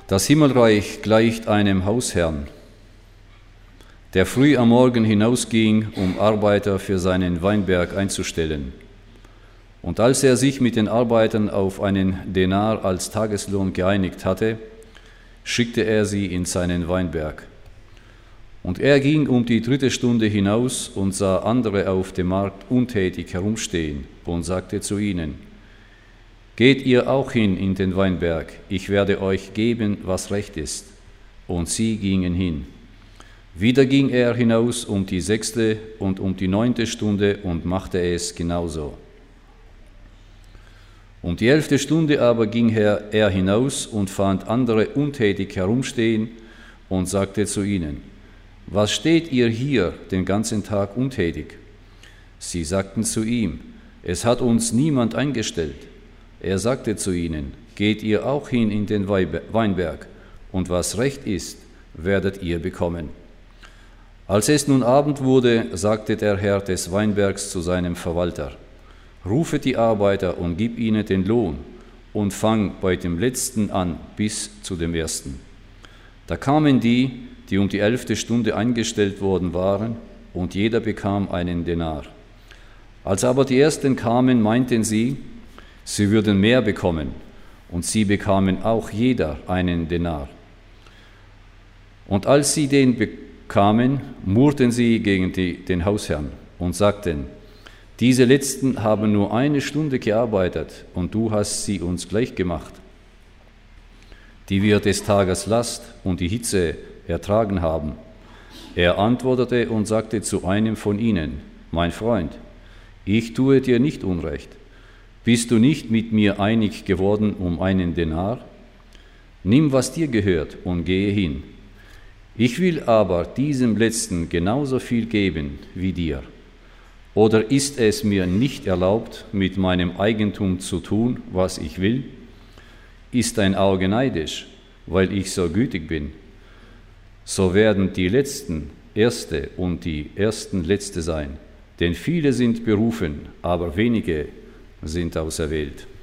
Das Himmelreich gleicht einem Hausherrn, der früh am Morgen hinausging, um Arbeiter für seinen Weinberg einzustellen. Und als er sich mit den Arbeitern auf einen Denar als Tageslohn geeinigt hatte, schickte er sie in seinen Weinberg. Und er ging um die 3. Stunde hinaus und sah andere auf dem Markt untätig herumstehen und sagte zu ihnen: Geht ihr auch hin in den Weinberg, ich werde euch geben, was recht ist. Und sie gingen hin. Wieder ging er hinaus um die 6. und um die 9. Stunde und machte es genauso. Um die 11. Stunde aber ging er hinaus und fand andere untätig herumstehen und sagte zu ihnen: Was steht ihr hier den ganzen Tag untätig? Sie sagten zu ihm: Es hat uns niemand eingestellt. Er sagte zu ihnen: Geht ihr auch hin in den Weinberg, und was recht ist, werdet ihr bekommen. Als es nun Abend wurde, sagte der Herr des Weinbergs zu seinem Verwalter: Rufe die Arbeiter und gib ihnen den Lohn und fang bei dem Letzten an bis zu dem Ersten. Da kamen die um die 11. Stunde eingestellt worden waren, und jeder bekam einen Denar. Als aber die Ersten kamen, meinten sie würden mehr bekommen, und sie bekamen auch jeder einen Denar. Und als sie den bekamen, murrten sie gegen den Hausherrn und sagten: Diese Letzten haben nur 1 Stunde gearbeitet, und du hast sie uns gleich gemacht, die wir des Tages Last und die Hitze ertragen haben. Er antwortete und sagte zu einem von ihnen: Mein Freund, ich tue dir nicht Unrecht. Bist du nicht mit mir einig geworden um einen Denar? Nimm, was dir gehört, und gehe hin. Ich will aber diesem Letzten genauso viel geben wie dir. Oder ist es mir nicht erlaubt, mit meinem Eigentum zu tun, was ich will? Ist dein Auge neidisch, weil ich so gütig bin? So werden die Letzten Erste und die Ersten Letzte sein. Denn viele sind berufen, aber wenige sind auserwählt.